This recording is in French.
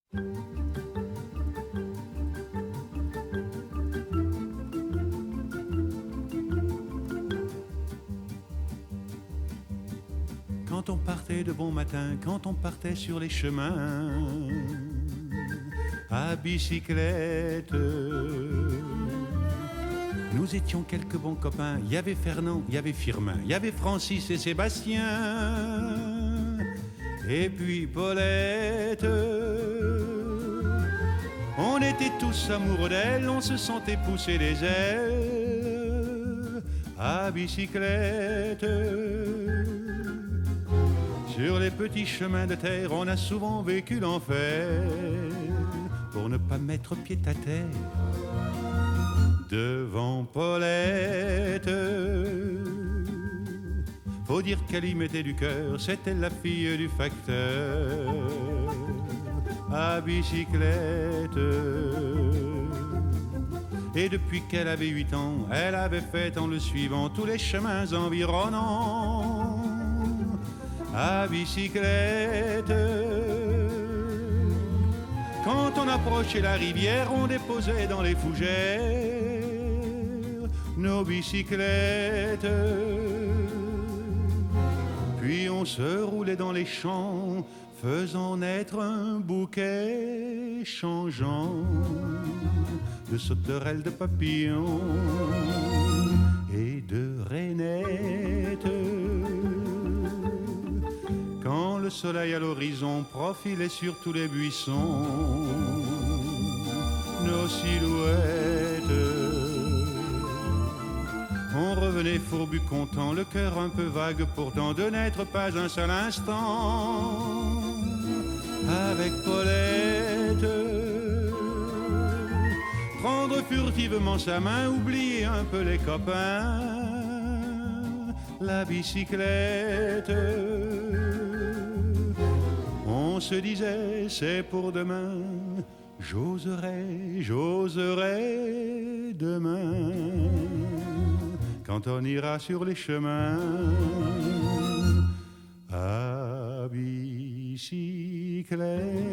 Quand on partait de bon matin, quand on partait sur les chemins à bicyclette, nous étions quelques bons copains. Il y avait Fernand, il y avait Firmin, il y avait Francis et Sébastien, et puis Paulette. On était tous amoureux d'elle, on se sentait pousser les ailes à bicyclette. Sur les petits chemins de terre, on a souvent vécu l'enfer pour ne pas mettre pied à terre devant Paulette. Faut dire qu'elle y mettait du cœur, c'était la fille du facteur à bicyclette. Et depuis qu'elle avait 8 ans, elle avait fait en le suivant tous les chemins environnants à bicyclette. Quand on approchait la rivière, on déposait dans les fougères nos bicyclettes. Puis on se roulait dans les champs, faisant naître un bouquet changeant de sauterelles, de papillons et de rainettes. Quand le soleil à l'horizon profilait sur tous les buissons nos silhouettes, on revenait fourbu content, le cœur un peu vague pourtant, de n'être pas un seul instant avec Paulette. Prendre furtivement sa main, oublier un peu les copains, la bicyclette. On se disait c'est pour demain, j'oserai demain, quand on ira sur les chemins à bicyclette.